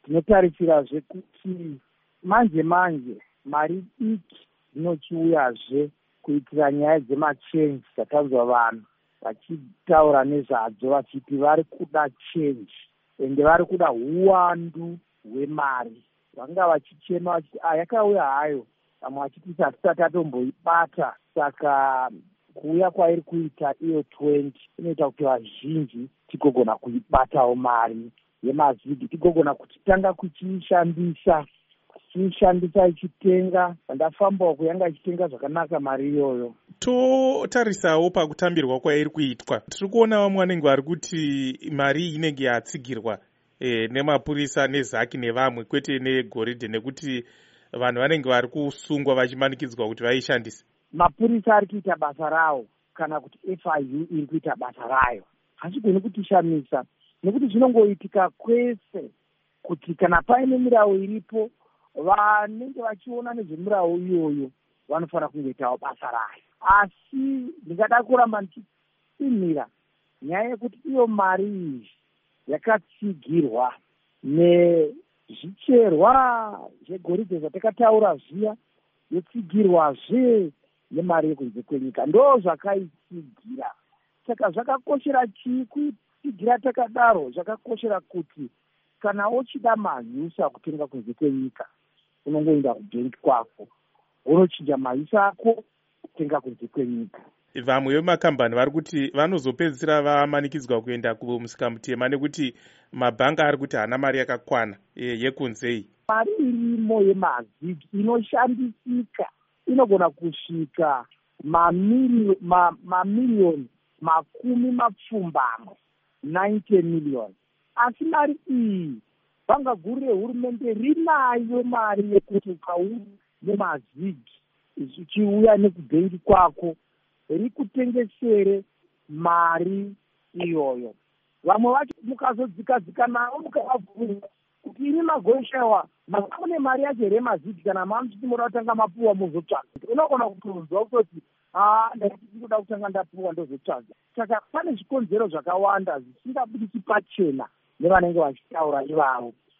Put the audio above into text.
Tinotarisirazve kuti manje mari diki dzinochiuyazve kuitira nyaya dzemachenji dzakaudzwa vanhu vachitaura nezvadzo vachiti vari kuda chenji ende vari kuda uwandu hwemari. Vanga vachichema vachiti yakauya hayo, vamwe vachiti hatisati tatomboibata. Saka kuuya kwairi kuita iyo 20 inoita kuti vazhinji tigogona kuibatawo mari yemazigi, tigogona kutitanga kuchiishandisa ichitenga. Ndafambawo kuyanga ichitenga zvakanaka mari iyoyo. Totarisawo pakutambirwa kwairi kuitwa, tiri kuona vamwe vanenge vari kuti mari inenge yatsigirwa nemapurisa nezaki nevamwe, kwete negoridhe, nekuti vanhu vanenge vari kusungwa vachimanikidzwa kuti vaishandise. Mapurisa ari kuita basa rawo kana kuti FIU iri kuita basa rayo hazvigoni kutishamisa, nekuti zvinongoitika kwese kuti kana paine mirau iripo, vanenge vachiona nezvemirau iyoyo vanofanira kungoitawo basa rayo. Asi ndingada kuramba ndichitsimira nyaya yekuti iyo mari iyi yakatsigirwa nezvicherwa zvegoridhe zvatakataura zviya, yotsigirwazve nemari yekunze kwenyika. Ndo zvakaitsigira. Saka zvakakoshera chii kuitsigira takadaro? Zvakakoshera kuti kana uchida mahyusa kutenga kunze kwenyika, unongoenda kubhengi kwako unochinja mahyusa ako kutenga kunze kwenyika. Vamwe vemakambani vari kuti vanozopedzisira vamanikidzwa kuenda kumusika mutema nekuti mabhanga ari kuti hana mari yakakwana yekunzei. Mari irimo yemazigi inoshandisika inogona kusvika mamiliyoni makumi mapfumbamwe, 90 miliyoni. Asi mari iyi bhanga guru rehurumende rinayo mari yekuti ukauya nemazigi uchiuya nekubhengi kwako rikutengesere mari iyoyo. Vamwe vacho mukazodzika navo mukavabvunza kuti ini magoshawa makune mari yacho here mazigi, kana mamuchiti muda kutanga mapuwa muzotsvaga, unogona kutonzwa kutoti ndaiti ndinoda kutanga ndapuwa ndozotsvaga. Saka pane zvikonzero zvakawanda zvisingabudisi pachena nevanenge vachitaura ivavo.